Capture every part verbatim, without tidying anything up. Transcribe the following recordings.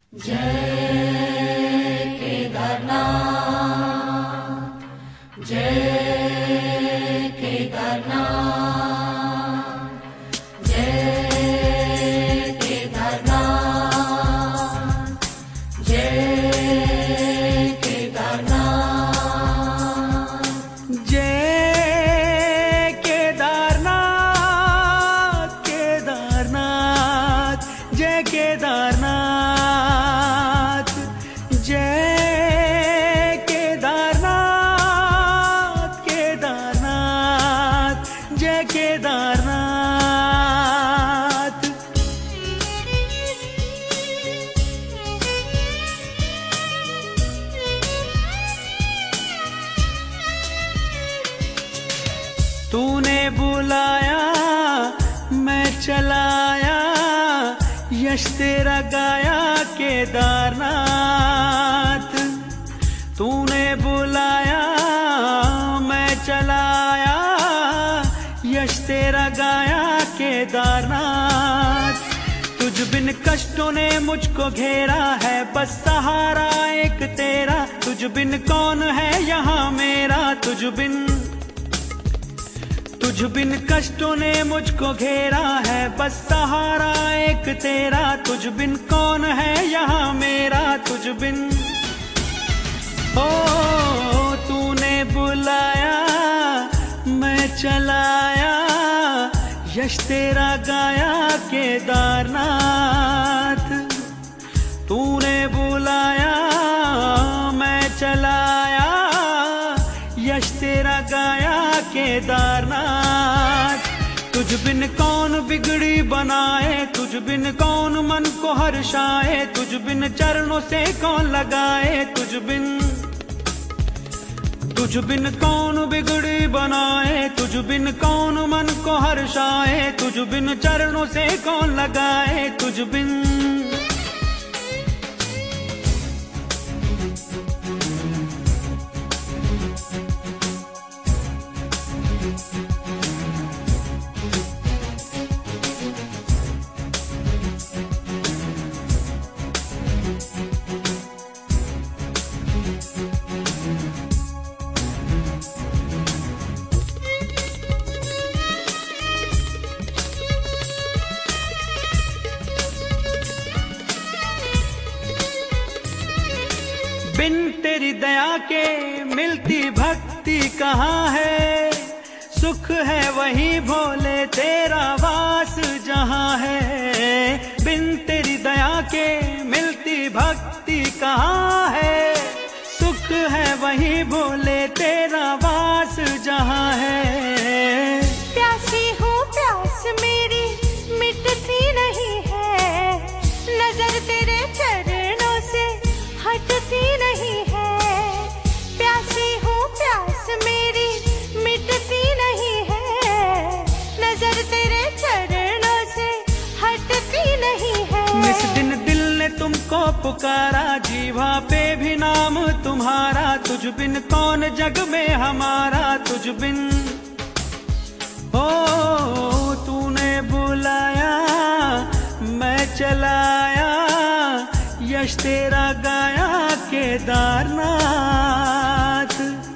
तूने बुलाया मैं चलाया, यश तेरा गाया केदारनाथ। तूने बुलाया मैं चलाया, यश तेरा गाया केदारनाथ। तुझ बिन कष्टों ने मुझको घेरा है, बस सहारा एक तेरा। तुझ बिन कौन है यहाँ मेरा, तुझ बिन तुझ बिन कष्टों ने मुझको घेरा है, बस सहारा एक तेरा। तुझ बिन कौन है यहाँ मेरा, तुझ बिन ओ तूने बुलाया मैं चलाया, यश तेरा गाया केदारनाथ। तूने बुलाया मैं चलाया, यश तेरा गाया केदारनाथ। तुझ बिन कौन बिगड़ी बनाए, तुझ बिन कौन मन को हर्षाए। तुझ बिन चरणों से कौन लगाए, तुझ बिन तुझ बिन कौन बिगड़ी बनाए। तुझ बिन कौन मन को हर्षाए, तुझ बिन चरणों से कौन लगाए, तुझ बिन बिन तेरी दया के मिलती भक्ति कहाँ है। सुख है वही भोले तेरा वास जहाँ है। बिन तेरी दया के मिलती भक्ति कहाँ है। सुख है वही भोले तेरा वास जहाँ है। प्यासी हूँ प्यास मेरी मिटती नहीं है, नजर तेरे चरणों से हटती नहीं है। प्यासी हूँ प्यास मेरी मिटती नहीं है, नजर तेरे चरणों से हटती नहीं है। इस दिन दिल ने तुमको पुकारा, जीवा पे भी नाम तुम्हारा। तुझ बिन कौन जग में हमारा, तुझ बिन ओ तूने बुलाया मैं चलाया, यश तेरा गाया केदारनाथ।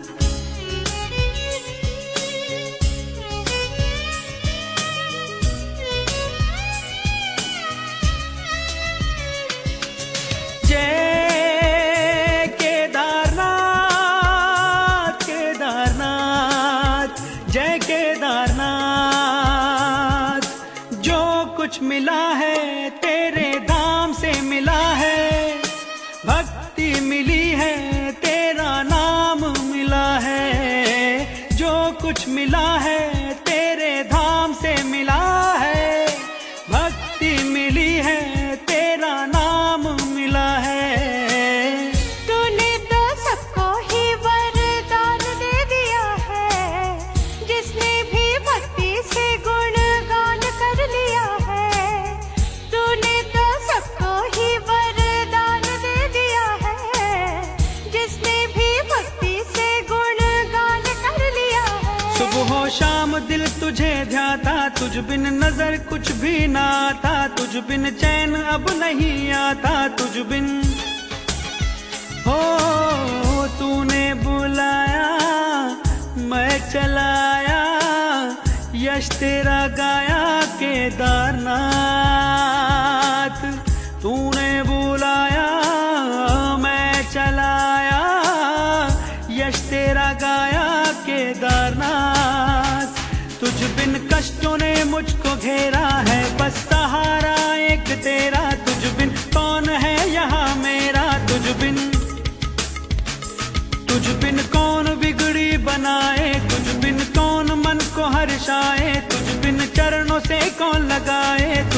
जय केदारनाथ केदारनाथ जय केदारनाथ। जो कुछ मिला है तेरे धाम से मिला है, भक्ति मिली है तेरा बिन नजर कुछ भी ना था, तुझ बिन चैन अब नहीं आता, तुझ बिन हो तूने बुलाया मैं चलाया, यश तेरा गाया केदारनाथ। तूने बुलाया मैं चलाया, यश तेरा गाया केदारनाथ। तुझ बिन कष्टों ने मुझको घेरा है, बस सहारा एक तेरा, तुझ बिन कौन है यहाँ मेरा, तुझ बिन तुझ बिन कौन बिगड़ी बनाए, तुझ बिन कौन मन को हर्षाए, तुझ बिन चरणों से कौन लगाए,